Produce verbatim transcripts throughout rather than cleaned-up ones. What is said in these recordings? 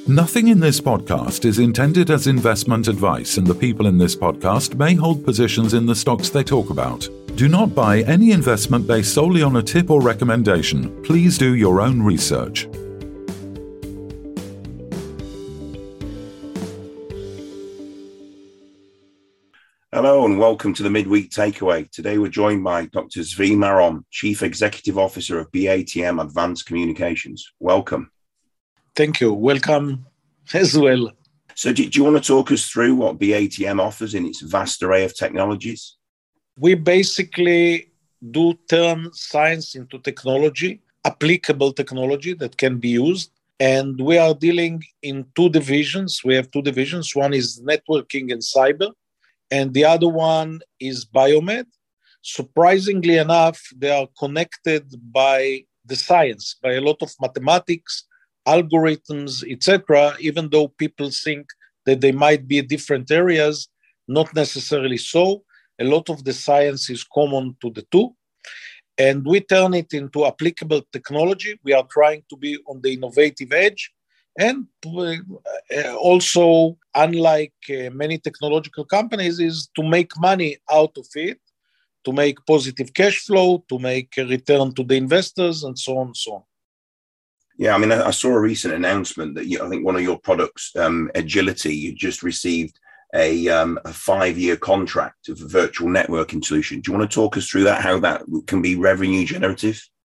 Nothing in this podcast is intended as investment advice, and the people in this podcast may hold positions in the stocks they talk about. Do not buy any investment based solely on a tip or recommendation. Please do your own research. Hello and welcome to the Midweek Takeaway. Today we're joined by Doctor Zvi Maron, Chief Executive Officer of B A T M Advanced Communications. Welcome. Thank you. Welcome as well. So do, do you want to talk us through what B A T M offers in its vast array of technologies? We basically do turn science into technology, applicable technology that can be used. And we are dealing in two divisions. We have two divisions. One is networking and cyber, and the other one is biomed. Surprisingly enough, they are connected by the science, by a lot of mathematics, algorithms, et cetera, even though people think that they might be different areas, not necessarily so. A lot of the science is common to the two. And we turn it into applicable technology. We are trying to be on the innovative edge. And also, unlike uh, many technological companies, is to make money out of it, to make positive cash flow, to make a return to the investors, and so on and so on. Yeah, I mean, I saw a recent announcement that you, I think one of your products, um, Agility, you just received a, um, a five-year contract of a virtual networking solution. Do you want to talk us through that, how that can be revenue generative?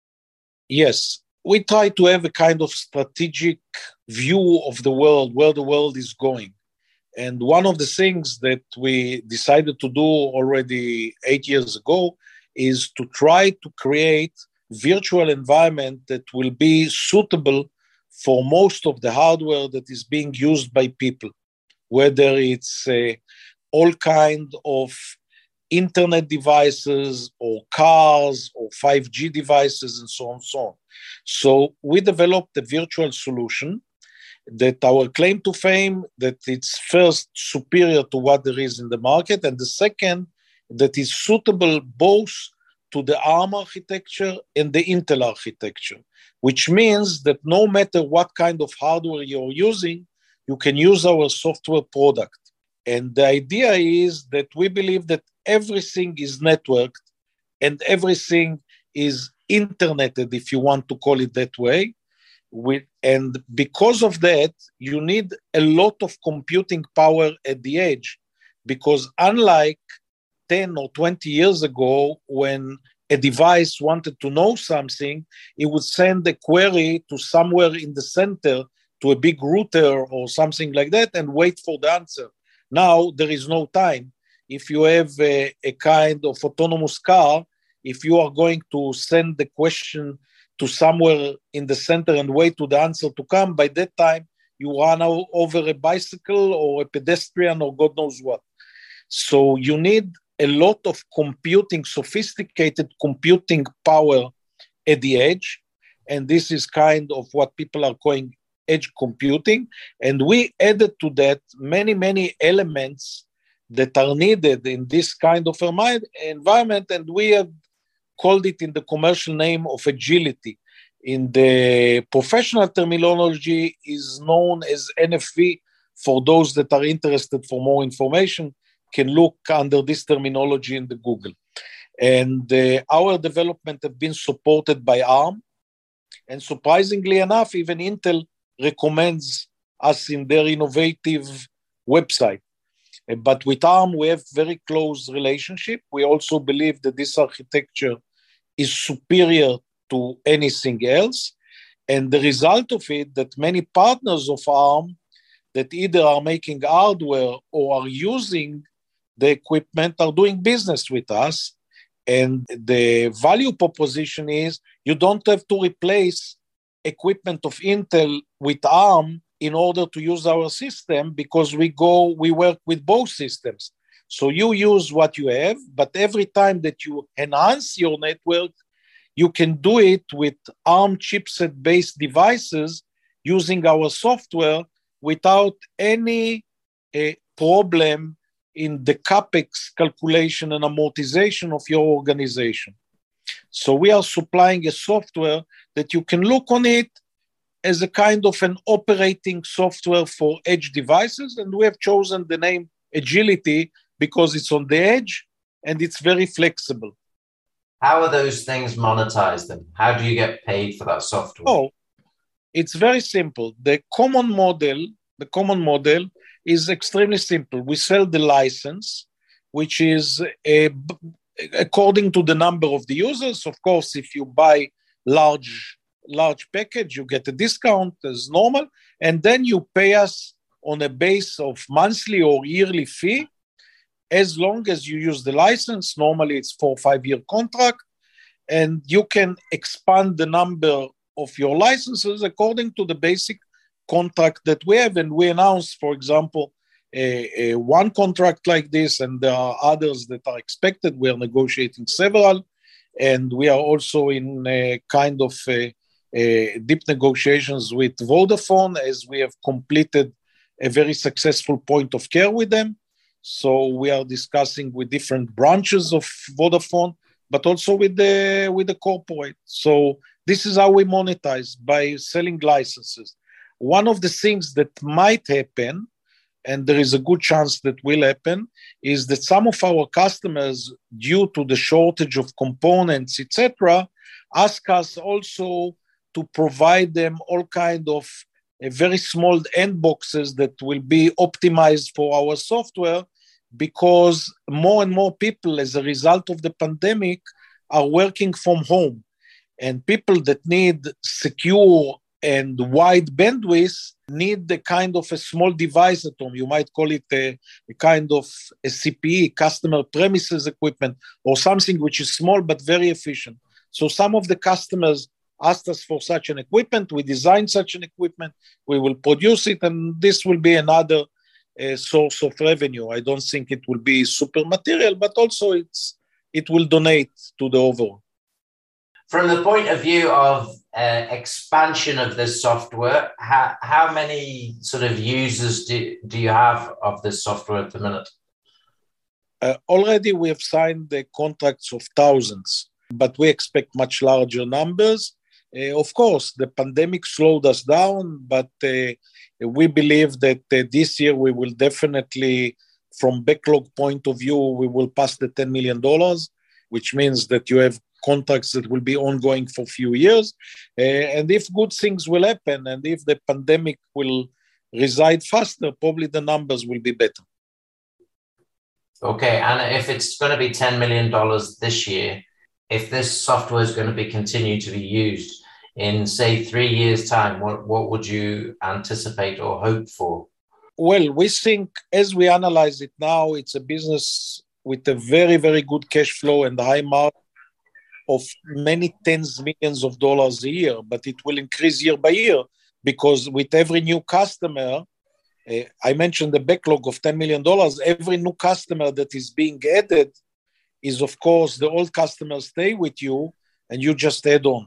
Yes. We try to have a kind of strategic view of the world, where the world is going. And one of the things that we decided to do already eight years ago is to try to create virtual environment that will be suitable for most of the hardware that is being used by people, whether it's uh, all kind of internet devices or cars or five G devices and so on and so on. So we developed a virtual solution that our claim to fame, that it's first superior to what there is in the market, and the second, that is suitable both to the ARM architecture and the Intel architecture, which means that no matter what kind of hardware you're using, you can use our software product. And the idea is that we believe that everything is networked and everything is interneted, if you want to call it that way. With, and because of that, you need a lot of computing power at the edge, because unlike ten or twenty years ago, when a device wanted to know something, it would send a query to somewhere in the center, to a big router or something like that, and wait for the answer. Now, there is no time. If you have a, a kind of autonomous car, if you are going to send the question to somewhere in the center and wait to the answer to come, by that time, you run over a bicycle or a pedestrian or God knows what. So you need a lot of computing, sophisticated computing power at the edge. And this is kind of what people are calling edge computing. And we added to that many, many elements that are needed in this kind of environment. And we have called it in the commercial name of agility. In the professional terminology is known as N F V. For those that are interested for more information, can look under this terminology in the Google. And uh, our development have been supported by ARM. And surprisingly enough, even Intel recommends us in their innovative website. Uh, but with ARM, we have very close relationship. We also believe that this architecture is superior to anything else. And the result of it, that many partners of ARM that either are making hardware or are using the equipment are doing business with us. And the value proposition is you don't have to replace equipment of Intel with ARM in order to use our system, because we go, we work with both systems. So you use what you have, but every time that you enhance your network, you can do it with ARM chipset-based devices using our software without any uh, problem in the CapEx calculation and amortization of your organization. So we are supplying a software that you can look on it as a kind of an operating software for edge devices. And we have chosen the name Agility because it's on the edge and it's very flexible. How are those things monetized then? How do you get paid for that software? Oh, it's very simple. The common model, the common model is extremely simple. We sell the license, which is a, according to the number of the users. Of course, if you buy large large package, you get a discount as normal, and then you pay us on a base of monthly or yearly fee, as long as you use the license. Normally it's four or five year contract, and you can expand the number of your licenses according to the basic contract that we have. And we announced, for example, a, a one contract like this, and there are others that are expected. We are negotiating several, and we are also in a kind of a, a deep negotiations with Vodafone, as we have completed a very successful point of care with them. So we are discussing with different branches of Vodafone, but also with the with the corporate. So this is how we monetize, by selling licenses. One of the things that might happen, and there is a good chance that will happen, is that some of our customers, due to the shortage of components, et cetera, ask us also to provide them all kind of uh, very small end boxes that will be optimized for our software, because more and more people, as a result of the pandemic, are working from home. And people that need secure and wide bandwidth need the kind of a small device at home. You might call it a, a kind of a C P E, customer premises equipment, or something which is small but very efficient. So some of the customers asked us for such an equipment. We designed such an equipment. We will produce it, and this will be another uh, source of revenue. I don't think it will be super material, but also it's it will donate to the overall. From the point of view of uh, expansion of this software, how, how many sort of users do, do you have of this software at the minute? Uh, already we have signed the contracts of thousands, but we expect much larger numbers. Uh, of course, the pandemic slowed us down, but uh, we believe that uh, this year we will definitely, from backlog point of view, we will pass the ten million dollars, which means that you have contracts that will be ongoing for a few years. Uh, and if good things will happen, and if the pandemic will reside faster, probably the numbers will be better. Okay, and if it's going to be ten million dollars this year, if this software is going to be continued to be used in, say, three years' time, what, what would you anticipate or hope for? Well, we think, as we analyze it now, it's a business with a very, very good cash flow and high margin of many tens of millions of dollars a year, but it will increase year by year, because with every new customer, uh, I mentioned the backlog of ten million dollars, every new customer that is being added is, of course, the old customers stay with you and you just add on.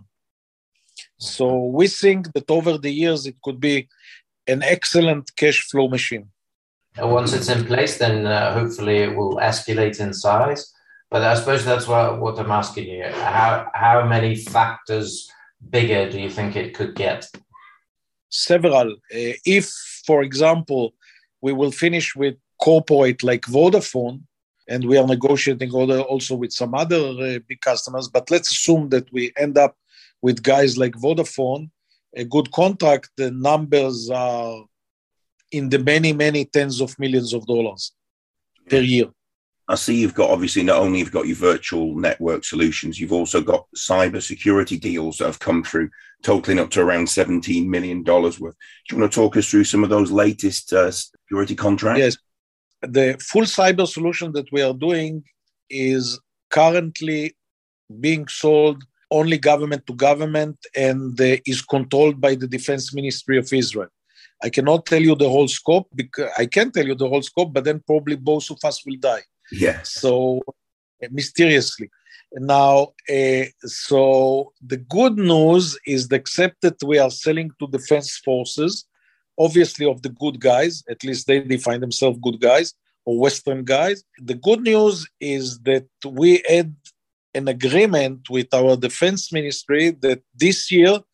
So we think that over the years, it could be an excellent cash flow machine. And once it's in place, then uh, hopefully it will escalate in size. But I suppose that's what, what I'm asking you. How, how many factors bigger do you think it could get? Several. Uh, if, for example, we will finish with corporate like Vodafone, and we are negotiating also with some other uh, big customers, but let's assume that we end up with guys like Vodafone, a good contract, the numbers are in the many, many tens of millions of dollars per year. I see you've got, obviously, not only you've got your virtual network solutions, you've also got cyber security deals that have come through, totaling up to around seventeen million dollars worth. Do you want to talk us through some of those latest uh, security contracts? Yes. The full cyber solution that we are doing is currently being sold only government to government, and uh, is controlled by the Defense Ministry of Israel. I cannot tell you the whole scope, because I can tell you the whole scope, but then probably both of us will die. Yeah. So uh, mysteriously. Now, uh, so the good news is the except that we are selling to defense forces, obviously of the good guys, at least they define themselves good guys or Western guys. The good news is that we had an agreement with our defense ministry that this year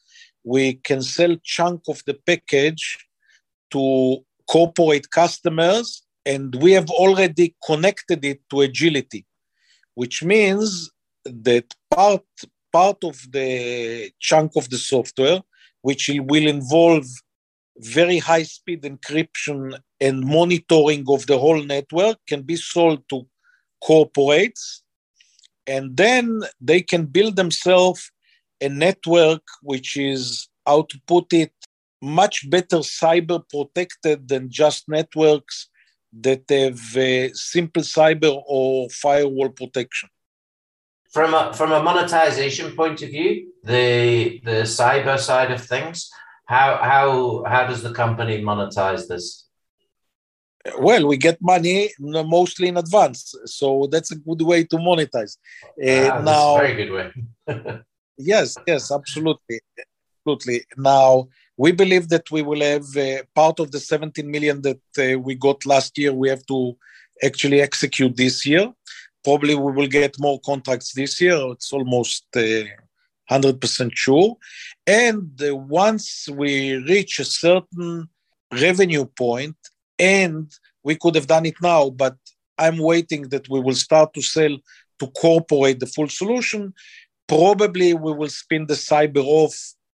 we can sell chunk of the package to corporate customers, and we have already connected it to Agility, which means that part, part of the chunk of the software, which will involve very high-speed encryption and monitoring of the whole network, can be sold to corporates, and then they can build themselves a network which is, how to put it, much better cyber protected than just networks that have uh, simple cyber or firewall protection. From a, from a monetization point of view, the the cyber side of things, how how how does the company monetize this? Well, we get money mostly in advance, so that's a good way to monetize. Uh, ah, now, that's a very good way. yes, yes, absolutely, absolutely. Now, we believe that we will have uh, part of the seventeen million that uh, we got last year. We have to actually execute this year. Probably we will get more contracts this year. It's almost uh, one hundred percent sure. And uh, once we reach a certain revenue point, and we could have done it now, but I'm waiting that we will start to sell to corporate the full solution. Probably we will spin the cyber off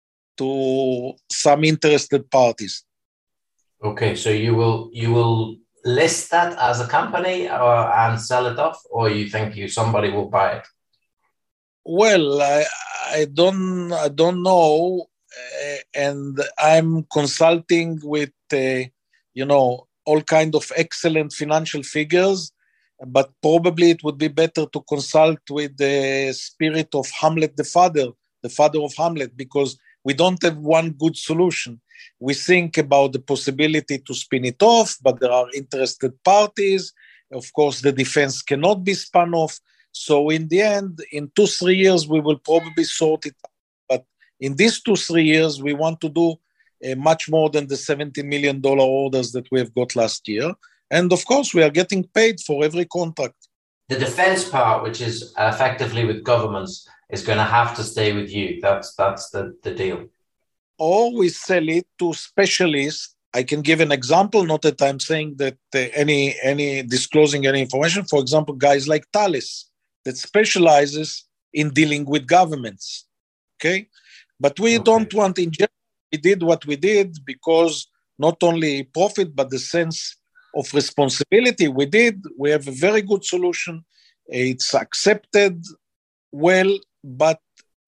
to some interested parties. Okay, so you will you will list that as a company or, and sell it off, or you think you somebody will buy it? Well, I, I don't I don't know, uh, and I'm consulting with uh, you know all kind of excellent financial figures, but probably it would be better to consult with the spirit of Hamlet the father, the father of Hamlet, because we don't have one good solution. We think about the possibility to spin it off, but there are interested parties. Of course, the defense cannot be spun off. So in the end, in two, three years, we will probably sort it out. But in these two, three years, we want to do uh, much more than the seventy million dollars orders that we have got last year. And of course, we are getting paid for every contract. The defense part, which is effectively with governments, is going to have to stay with you. That's that's the, the deal. Or we sell it to specialists. I can give an example, not that I'm saying that uh, any any disclosing any information. For example, guys like Thales that specializes in dealing with governments. Okay, but we okay. don't want in general. We did what we did because not only profit but the sense of responsibility. We did. We have a very good solution. It's accepted well, but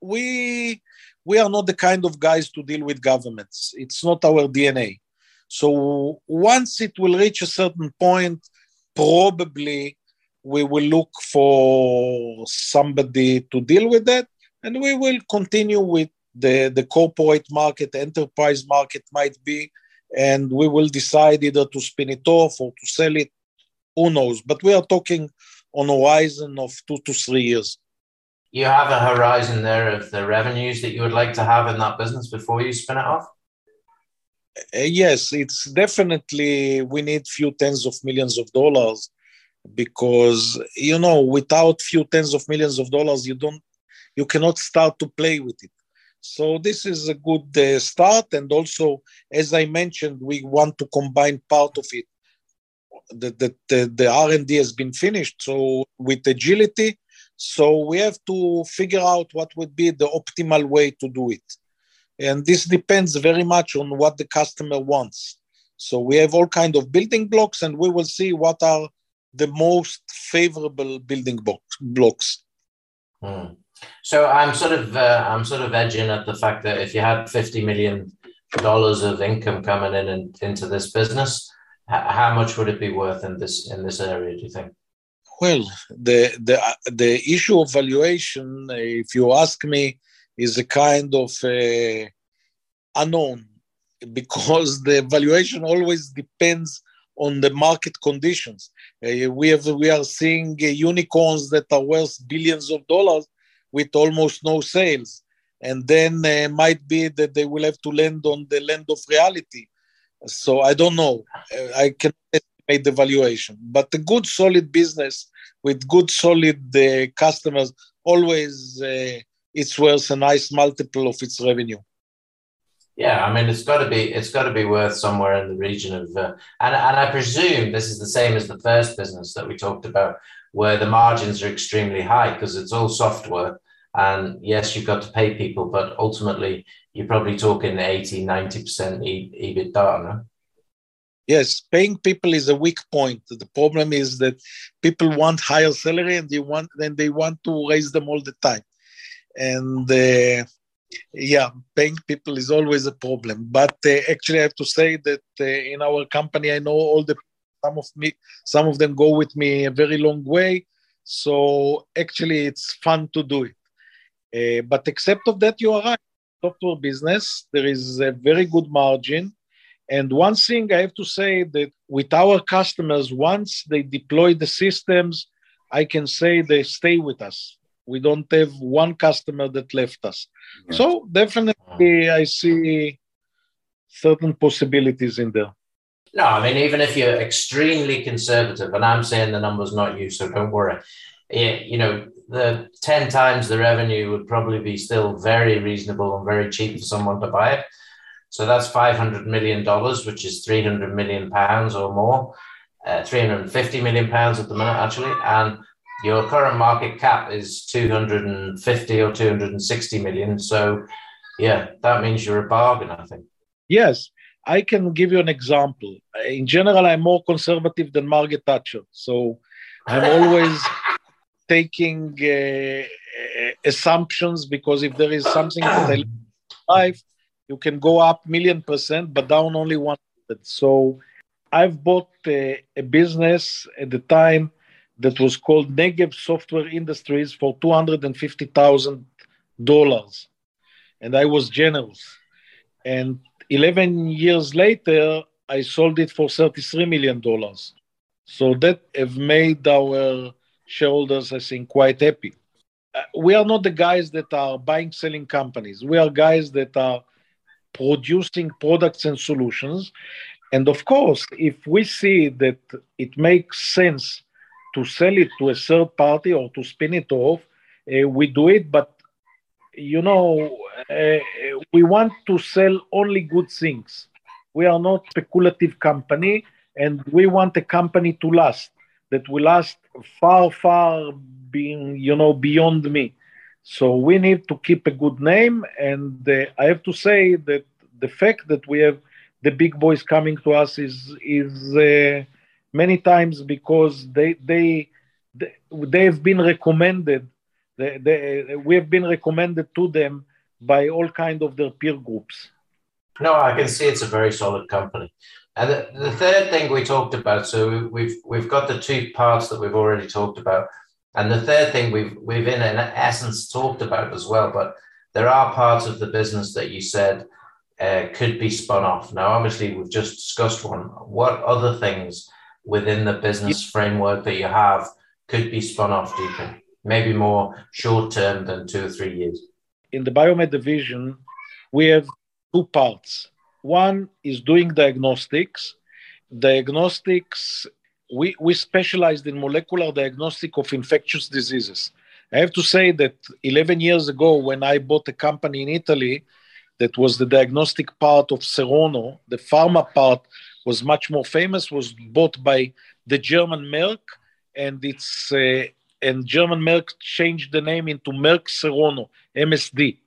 we. We are not the kind of guys to deal with governments. It's not our D N A. So once it will reach a certain point, probably we will look for somebody to deal with that, and we will continue with the, the corporate market, enterprise market might be, and we will decide either to spin it off or to sell it. Who knows? But we are talking on a horizon of two to three years. You have a horizon there of the revenues that you would like to have in that business before you spin it off? Uh, yes, it's definitely, we need few tens of millions of dollars because, you know, without few tens of millions of dollars, you don't, you cannot start to play with it. So this is a good uh, start. And also, as I mentioned, we want to combine part of it. The, the, the, the R and D has been finished. So with Agility, so we have to figure out what would be the optimal way to do it. And this depends very much on what the customer wants. So we have all kinds of building blocks, and we will see what are the most favorable building box, blocks. Hmm. So I'm sort of uh, I'm sort of edging at the fact that if you had fifty million dollars of income coming in and into this business, how much would it be worth in this in this area, do you think? Well, the the the issue of valuation, if you ask me, is a kind of uh, unknown because the valuation always depends on the market conditions. Uh, we have we are seeing uh, unicorns that are worth billions of dollars with almost no sales, and then uh, might be that they will have to land on the land of reality. So I don't know. Uh, I can estimate the valuation, but a good solid business with good solid uh, customers always uh, it's worth a nice multiple of its revenue. Yeah, I mean, it's got to be it's got to be worth somewhere in the region of, uh, and and I presume this is the same as the first business that we talked about, where the margins are extremely high because it's all software. And yes, you've got to pay people, but ultimately you're probably talking eighty, ninety percent EBITDA, no? Yes, paying people is a weak point. The problem is that people want higher salary and they want then they want to raise them all the time. And uh, yeah, paying people is always a problem. But uh, actually, I have to say that uh, in our company, I know all the some of me, some of them go with me a very long way. So actually, it's fun to do it. Uh, but except of that, you are right. Software business, there is a very good margin. And one thing I have to say that with our customers, once they deploy the systems, I can say they stay with us. We don't have one customer that left us. Yeah. So definitely I see certain possibilities in there. No, I mean, even if you're extremely conservative, and I'm saying the number's not you, so don't worry. You know, the ten times the revenue would probably be still very reasonable and very cheap for someone to buy it. So that's five hundred million dollars, which is three hundred million pounds or more, uh, three hundred fifty million pounds at the minute, actually. And your current market cap is two hundred fifty or two hundred sixty million. So, yeah, that means you're a bargain, I think. Yes, I can give you an example. In general, I'm more conservative than Margaret Thatcher. So I'm always taking uh, assumptions, because if there is something that I like in life, you can go up million percent, but down only one hundred. So I've bought a, a business at the time that was called Negev Software Industries for two hundred fifty thousand dollars. And I was generous. And eleven years later, I sold it for thirty-three million dollars. So that have made our shareholders, I think, quite happy. Uh, we are not the guys that are buying, selling companies. We are guys that are producing products and solutions. And of course, if we see that it makes sense to sell it to a third party or to spin it off, uh, we do it. But, you know, uh, we want to sell only good things. We are not a speculative company, and we want a company to last, that will last far, far being, you know, beyond me. So we need to keep a good name. And uh, I have to say that the fact that we have the big boys coming to us is is uh, many times because they they they, they have been recommended. They, they, we have been recommended to them by all kind of their peer groups. No, I can see it's a very solid company. And the, the third thing we talked about, so we've we've got the two parts that we've already talked about. And the third thing we've we've in essence talked about as well, but there are parts of the business that you said uh, could be spun off. Now, obviously, we've just discussed one. What other things within the business framework that you have could be spun off, do you think? Maybe more short term than two or three years. In the Biomed division, we have two parts. One is doing diagnostics. Diagnostics, we, we specialized in molecular diagnostic of infectious diseases. I have to say that eleven years ago, when I bought a company in Italy, that was the diagnostic part of Serono, the pharma part was much more famous, was bought by the German Merck, and it's uh, and German Merck changed the name into Merck Serono, M S D.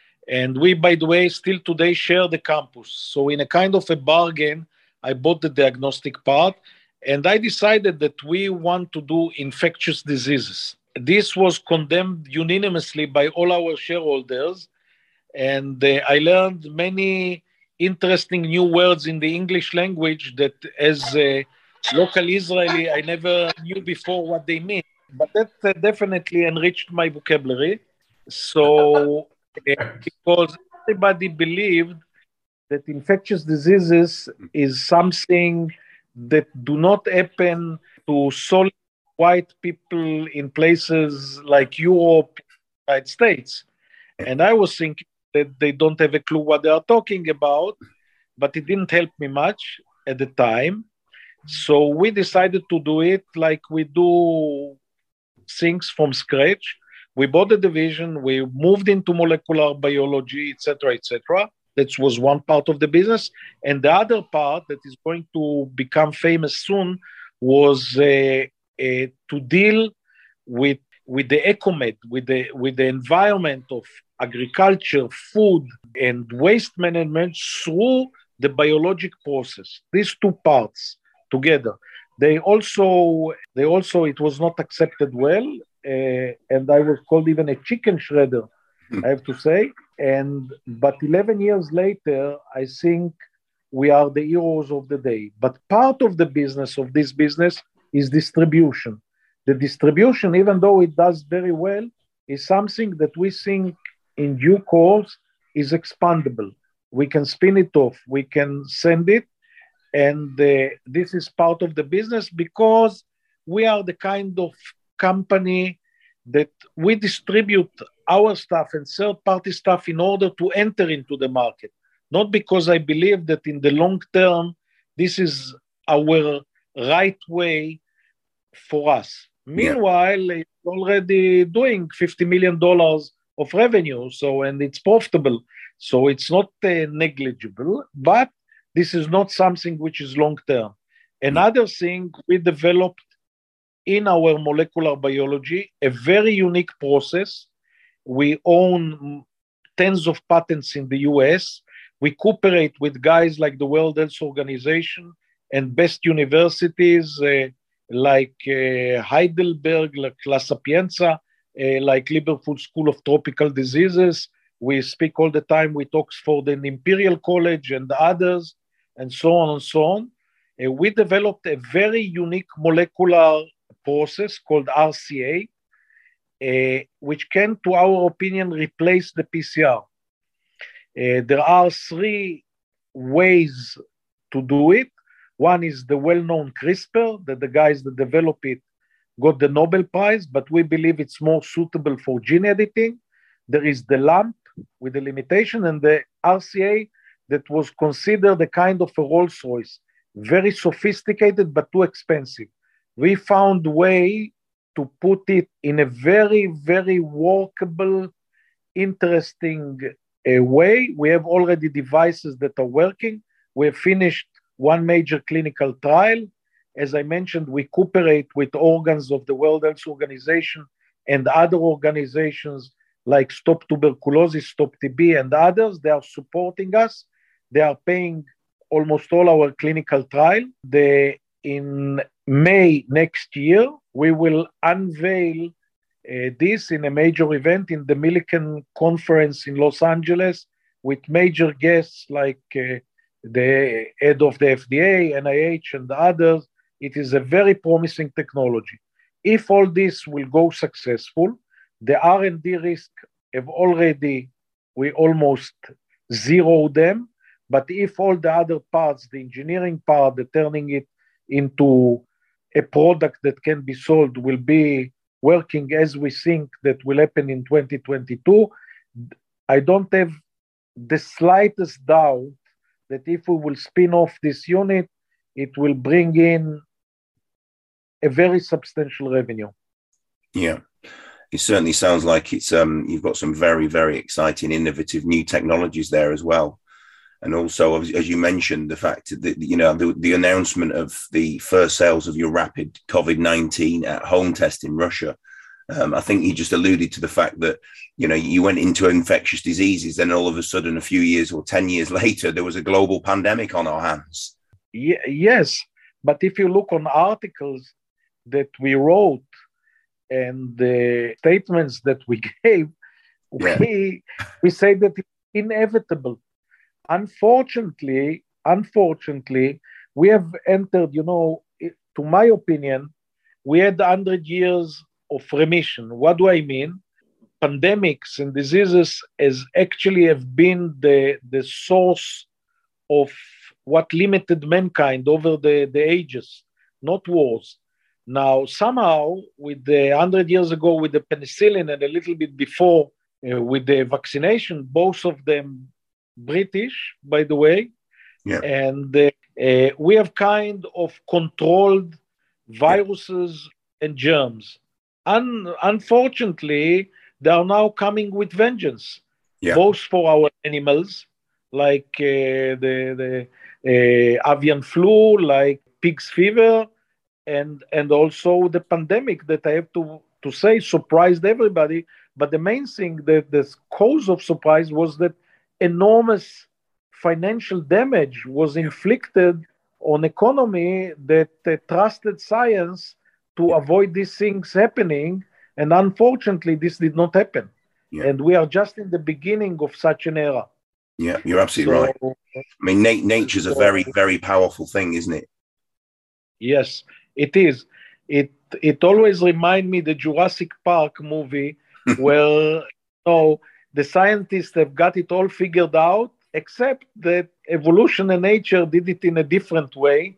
And we, by the way, still today share the campus. So in a kind of a bargain, I bought the diagnostic part, and I decided that we want to do infectious diseases. This was condemned unanimously by all our shareholders, and uh, I learned many interesting new words in the English language that as a local Israeli, I never knew before what they mean. But that uh, definitely enriched my vocabulary. So, uh, because everybody believed that infectious diseases is something that do not happen to solid white people in places like Europe, United States. And I was thinking that they don't have a clue what they are talking about, but it didn't help me much at the time. So we decided to do it like we do things from scratch. We bought the division, we moved into molecular biology, et cetera, et cetera. That was one part of the business. And the other part that is going to become famous soon was uh, uh, to deal with with the EcoMed, with the with the environment of agriculture, food, and waste management through the biologic process. These two parts together. They also, they also, it was not accepted well, uh, and I was called even a chicken shredder, I have to say. And but eleven years later, I think we are the heroes of the day. But part of the business of this business is distribution. The distribution, even though it does very well, is something that we think in due course is expandable. We can spin it off, we can send it, and uh, this is part of the business because we are the kind of company that we distribute our stuff and third-party stuff in order to enter into the market. Not because I believe that in the long term, this is our right way for us. Meanwhile, yeah. It's already doing fifty million dollars of revenue, so and it's profitable. So it's not uh, negligible, but this is not something which is long-term. Another thing, we developed in our molecular biology a very unique process. We own tens of patents in the U S. We cooperate with guys like the World Health Organization and best universities uh, like uh, Heidelberg, like La Sapienza, uh, like Liverpool School of Tropical Diseases. We speak all the time with Oxford and Imperial College and others, and so on and so on. Uh, we developed a very unique molecular process called R C A, uh, which can, to our opinion, replace the P C R. Uh, there are three ways to do it. One is the well-known CRISPR, that the guys that develop it got the Nobel Prize, but we believe it's more suitable for gene editing. There is the LAMP with the limitation, and the R C A that was considered a kind of a Rolls Royce, very sophisticated but too expensive. We found a way to put it in a very, very workable, interesting uh, way. We have already devices that are working. We have finished one major clinical trial. As I mentioned, we cooperate with organs of the World Health Organization and other organizations like Stop Tuberculosis, Stop T B, and others. They are supporting us. They are paying almost all our clinical trial. They, in May next year, we will unveil uh, this in a major event in the Millikan Conference in Los Angeles with major guests like uh, the head of the F D A, N I H, and others. It is a very promising technology. If all this will go successful, the R and D risk have already, we almost zero them. But if all the other parts, the engineering part, the turning it into a product that can be sold will be working as we think that will happen in twenty twenty-two, I don't have the slightest doubt that if we will spin off this unit, it will bring in a very substantial revenue. Yeah, it certainly sounds like it's um, you've got some very, very exciting, innovative new technologies there as well. And also, as you mentioned, the fact that, you know, the, the announcement of the first sales of your rapid COVID nineteen at home test in Russia, um, I think you just alluded to the fact that, you know, you went into infectious diseases, then all of a sudden, a few years or ten years later, there was a global pandemic on our hands. Y- yes, but if you look on articles that we wrote and the statements that we gave, yeah. we, we say that it's inevitable. Unfortunately, unfortunately, we have entered, you know, to my opinion, we had one hundred years of remission. What do I mean? Pandemics and diseases has actually have been the, the source of what limited mankind over the, the ages, not wars. Now, somehow, with the one hundred years ago with the penicillin and a little bit before uh, with the vaccination, both of them British, by the way, yeah. and uh, uh, we have kind of controlled viruses yeah. and germs. Un- unfortunately, they are now coming with vengeance, yeah. both for our animals, like uh, the, the uh, avian flu, like pig's fever, and and also the pandemic that I have to, to say surprised everybody. But the main thing, that the cause of surprise was that enormous financial damage was inflicted on economy that uh, trusted science to avoid these things happening. And unfortunately, this did not happen. Yeah. And we are just in the beginning of such an era. Yeah, you're absolutely So, right. I mean, nat- nature's a very, very powerful thing, isn't it? Yes, it is. It it always reminds me the Jurassic Park movie where, you know, the scientists have got it all figured out, except that evolution and nature did it in a different way.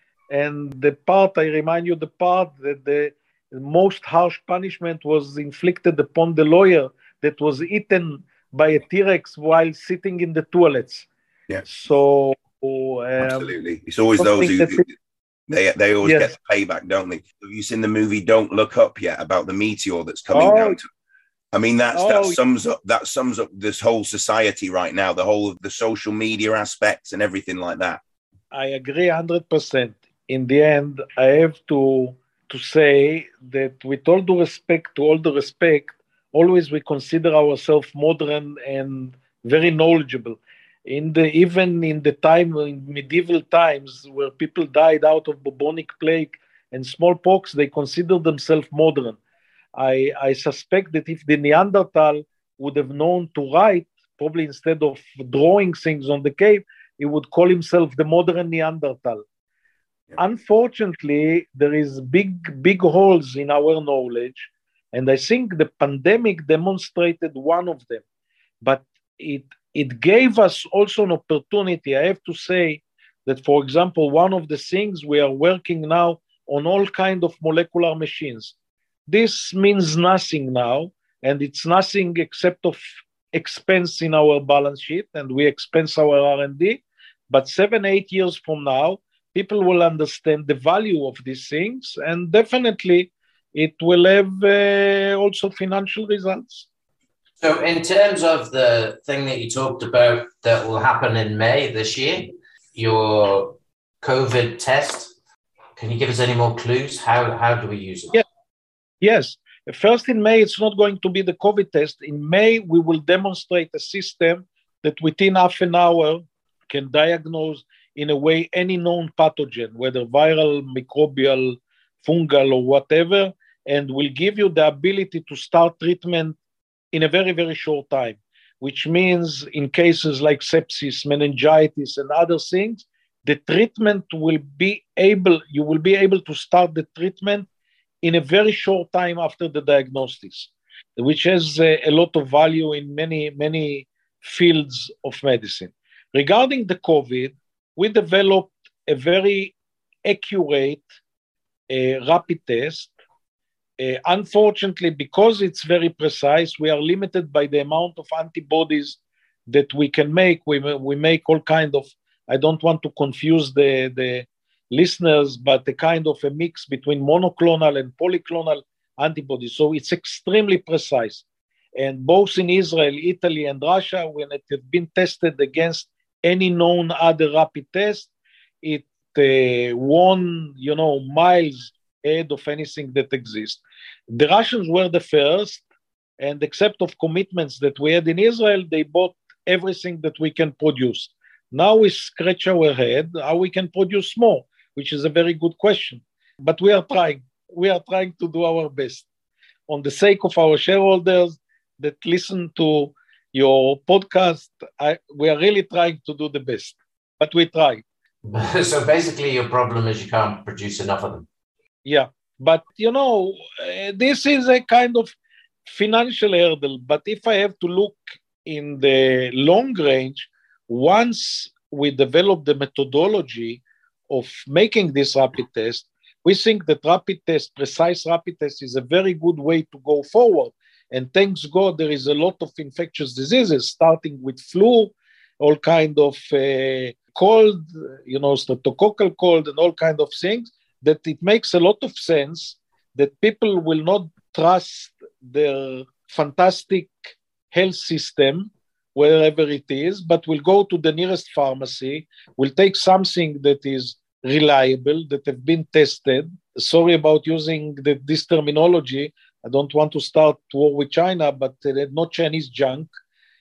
And the part, I remind you, the part that the most harsh punishment was inflicted upon the lawyer that was eaten by a T-Rex while sitting in the toilets. Yeah. So um, absolutely, it's always those who, who they they always yes. get the payback, don't they? Have you seen the movie Don't Look Up yet, about the meteor that's coming oh. down to? I mean, that's oh. that sums up that sums up this whole society right now, the whole of the social media aspects and everything like that. I agree one hundred percent. In the end, I have to to say that with all due respect, to all the respect, always we consider ourselves modern and very knowledgeable. In the even in the time in medieval times where people died out of bubonic plague and smallpox, they considered themselves modern. I, I suspect that if the Neanderthal would have known to write, probably instead of drawing things on the cave, he would call himself the modern Neanderthal. Yeah. Unfortunately, there is big, big holes in our knowledge, and I think the pandemic demonstrated one of them. But it it gave us also an opportunity. I have to say that, for example, one of the things we are working now on all kinds of molecular machines. This means nothing now, and it's nothing except of expense in our balance sheet, and we expense our R and D. But seven, eight years from now, people will understand the value of these things, and definitely it will have uh, also financial results. So in terms of the thing that you talked about that will happen in May this year, your COVID test, can you give us any more clues? How, how do we use it? Yes. Yes. First in May, it's not going to be the COVID test. In May, we will demonstrate a system that within half an hour can diagnose in a way any known pathogen, whether viral, microbial, fungal, or whatever, and will give you the ability to start treatment in a very, very short time, which means in cases like sepsis, meningitis, and other things, the treatment will be able, you will be able to start the treatment in a very short time after the diagnosis, which has a, a lot of value in many, many fields of medicine. Regarding the COVID, we developed a very accurate uh, rapid test. Uh, unfortunately, because it's very precise, we are limited by the amount of antibodies that we can make. We, we make all kind of, I don't want to confuse the, the listeners, but a kind of a mix between monoclonal and polyclonal antibodies. So it's extremely precise. And both in Israel, Italy, and Russia, when it had been tested against any known other rapid test, it uh, won, you know, miles ahead of anything that exists. The Russians were the first, and except of commitments that we had in Israel, they bought everything that we can produce. Now we scratch our head how we can produce more, which is a very good question. But we are trying. We are trying to do our best. On the sake of our shareholders that listen to your podcast, I, we are really trying to do the best. But we try. So basically your problem is you can't produce enough of them. Yeah. But, you know, uh, this is a kind of financial hurdle. But if I have to look in the long range, once we develop the methodology of making this rapid test, we think that rapid test, precise rapid test, is a very good way to go forward. And thanks God, there is a lot of infectious diseases, starting with flu, all kind of uh, cold, you know, streptococcal cold, and all kind of things, that it makes a lot of sense that people will not trust their fantastic health system wherever it is, but we'll go to the nearest pharmacy. We'll take something that is reliable, that have been tested. Sorry about using the, this terminology. I don't want to start war with China, but uh, not Chinese junk.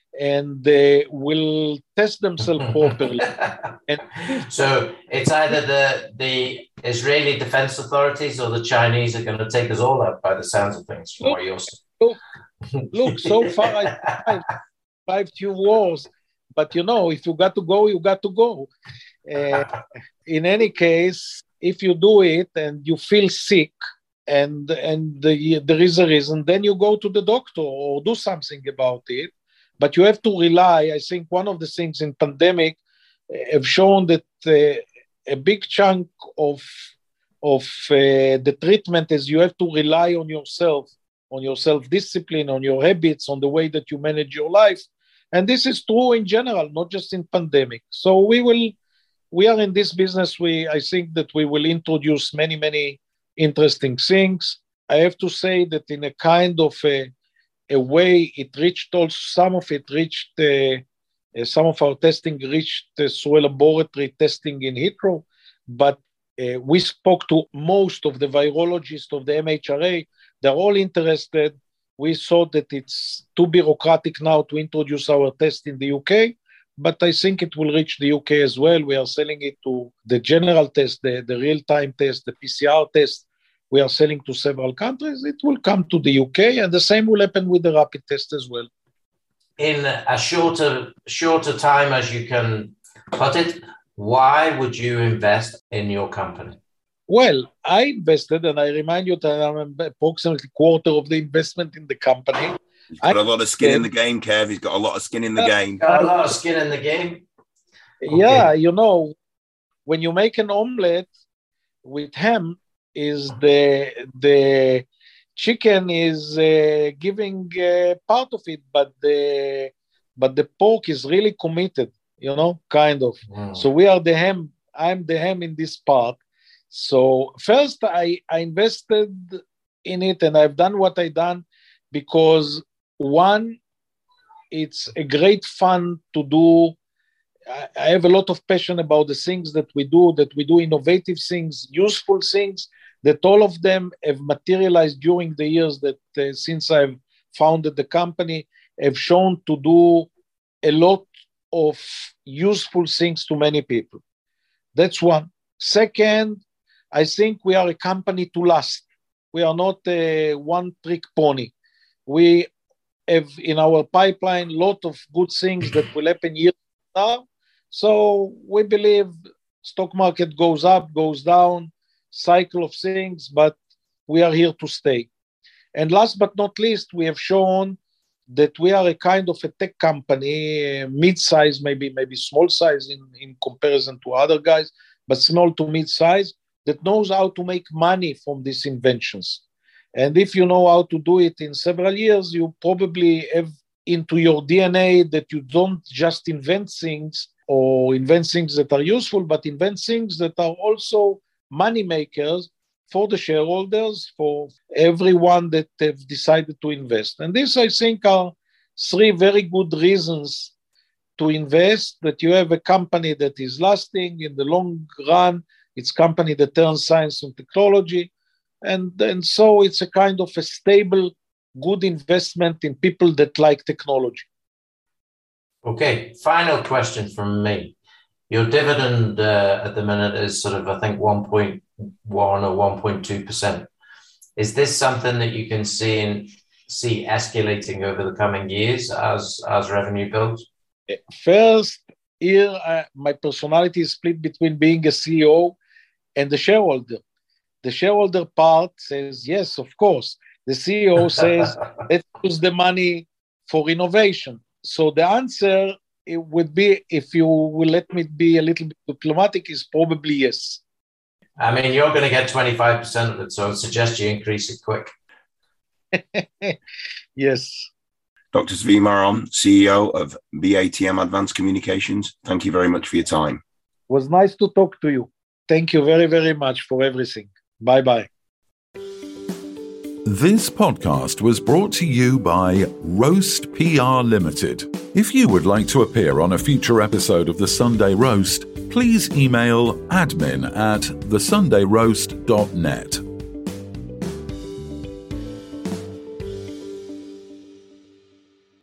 And they will test themselves properly. And so it's either the the Israeli defense authorities or the Chinese are going to take us all out by the sounds of things from look, what you're saying. Look, look, so far I survived five few wars, but you know, if you got to go, you got to go. Uh, in any case, if you do it and you feel sick and, and the, there is a reason, then you go to the doctor or do something about it. But you have to rely, I think one of the things in pandemic have shown that uh, a big chunk of, of uh, the treatment is you have to rely on yourself, on your self-discipline, on your habits, on the way that you manage your life. And this is true in general, not just in pandemic. So we will, we are in this business. We, I think that we will introduce many, many interesting things. I have to say that in a kind of a, a way it reached also, some of it reached, uh, uh, some of our testing reached uh, through laboratory testing in Heathrow, but uh, we spoke to most of the virologists of the M H R A. They're all interested. We thought that it's too bureaucratic now to introduce our test in the U K, but I think it will reach the U K as well. We are selling it to the general test, the, the real-time test, the P C R test. We are selling to several countries. It will come to the U K, and the same will happen with the rapid test as well. In a shorter shorter time, as you can put it, why would you invest in your company? Well, I invested, and I remind you that I'm approximately a quarter of the investment in the company. He's got I, a lot of skin uh, in the game, Kev. He's got a lot of skin in the uh, game. Got a lot of skin in the game. Yeah, okay. You know, when you make an omelette with ham, is the the chicken is uh, giving uh, part of it, but the but the pork is really committed, you know, kind of. Wow. So we are the ham. I'm the ham in this part. So first, I, I invested in it, and I've done what I done because one, it's a great fun to do. I, I have a lot of passion about the things that we do, that we do innovative things, useful things, that all of them have materialized during the years that uh, since I've founded the company, have shown to do a lot of useful things to many people. That's one. Second, I think we are a company to last. We are not a one-trick pony. We have in our pipeline a lot of good things that will happen years from now. So we believe stock market goes up, goes down, cycle of things, but we are here to stay. And last but not least, we have shown that we are a kind of a tech company, mid-size, maybe maybe small size in, in comparison to other guys, but small to mid-size, that knows how to make money from these inventions. And if you know how to do it in several years, you probably have into your D N A that you don't just invent things or invent things that are useful, but invent things that are also money makers for the shareholders, for everyone that have decided to invest. And this, I think, are three very good reasons to invest, that you have a company that is lasting in the long run. It's a company that turns science and technology. And, and so it's a kind of a stable, good investment in people that like technology. Okay, final question from me. Your dividend uh, at the minute is sort of, I think, one point one or one point two percent. Is this something that you can see in, see escalating over the coming years as, as revenue builds? First, here, uh, my personality is split between being a C E O and the shareholder. The shareholder part says, yes, of course. The C E O says, let's use the money for innovation. So the answer it would be, if you will let me be a little bit diplomatic, is probably yes. I mean, you're going to get twenty-five percent of it, so I'd suggest you increase it quick. Yes. Doctor Zvi Maron, C E O of B A T M Advanced Communications, thank you very much for your time. It was nice to talk to you. Thank you very, very much for everything. Bye-bye. This podcast was brought to you by Roast P R Limited. If you would like to appear on a future episode of The Sunday Roast, please email admin at the sunday roast dot net.